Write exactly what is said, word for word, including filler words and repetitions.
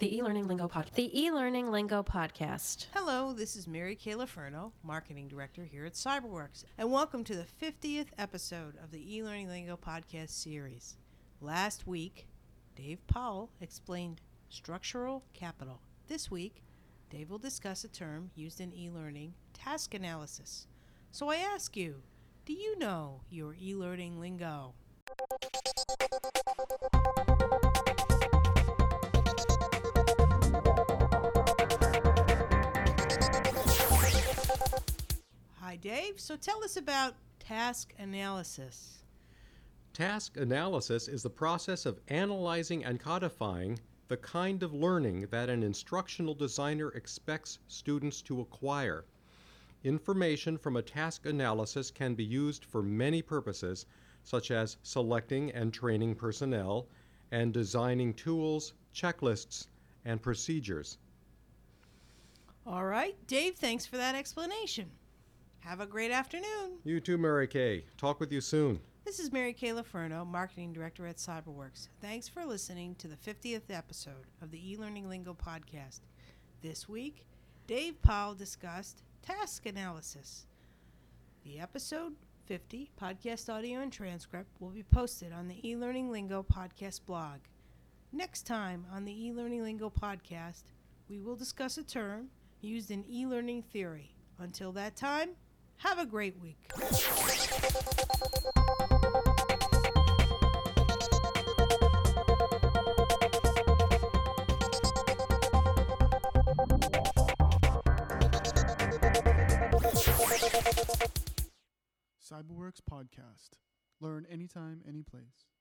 The e-learning lingo podcast. The e-learning lingo podcast. Hello, this is Mary Kay Laferno, Marketing Director here at Cyberworks, and welcome to the fiftieth episode of the e-learning lingo podcast series. Last week, Dave Powell explained structural capital. This week, Dave will discuss a term used in e-learning, task analysis. So I ask you, do you know your e-learning lingo? Hi, Dave. So tell us about task analysis. Task analysis is the process of analyzing and codifying the kind of learning that an instructional designer expects students to acquire. Information from a task analysis can be used for many purposes, such as selecting and training personnel, and designing tools, checklists, and procedures. All right, Dave, thanks for that explanation. Have a great afternoon. You too, Mary Kay. Talk with you soon. This is Mary Kay Laferno, Marketing Director at Cyberworks. Thanks for listening to the fiftieth episode of the e-learning lingo podcast. This week, Dave Powell discussed task analysis. The episode fifty podcast audio and transcript will be posted on the e-learning lingo podcast blog. Next time on the e-learning lingo podcast, we will discuss a term used in e-learning theory. Until that time, have a great week. Cyberworks Podcast. Learn anytime, any place.